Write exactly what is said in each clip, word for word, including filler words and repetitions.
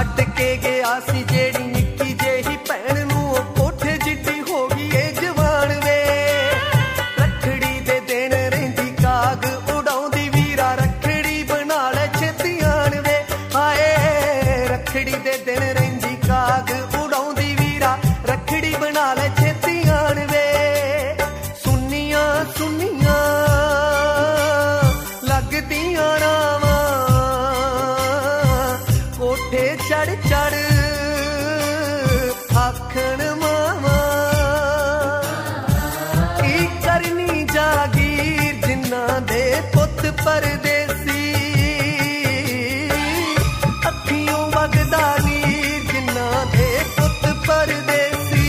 छड्ड के गया सी जेड़ी निक्की जेही भैन नूं कोठे जिड्डी हो गई ए जवान वे। रखड़ी दे दिन रहिंदी काग उड़ाउंदी वीरा रखड़ी बना ले छेती आण वे। हाए रखड़ी दे दिन रहिंदी काग उड़ाउंदी वीरा रखड़ी बना ले छेती आण वे। सुनिया सुनिया लगदियां रावां कोठे चढ़ चढ़ आखण मावा की करनी जागीर जिन्ना दे पुत परदेसी। अखियों वगदा नीर जिन्ना दे पुत परदेसी।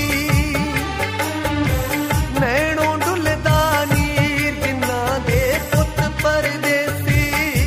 नैनों डुलदा नीर जिन्ना दे पुत परदेसी।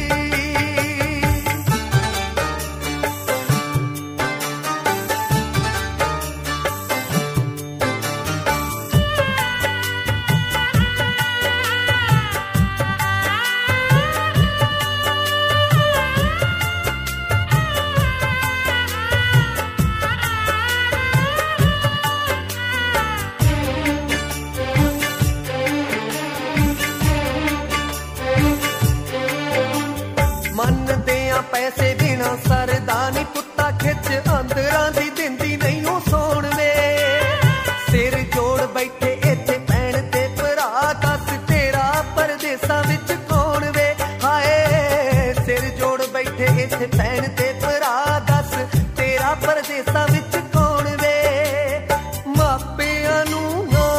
मनदे आ पैसे बिना सरदा नी पुत्ता खिच अंदरां दी दिंदी नहीं ओ सोण वे। सिर जोड़ बैठे इत्थे भैण ते भरा दस तेरा परदेसां विच कौन वे। हाए सिर जोड़ बैठे इत्थे भैण ते भरा दस तेरा परदेसां विच कौन वे। मापिआं नूं ना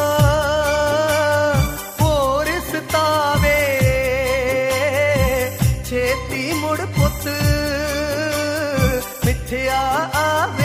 होर सतावे छेती मुड़ पुत मिठिया आवे।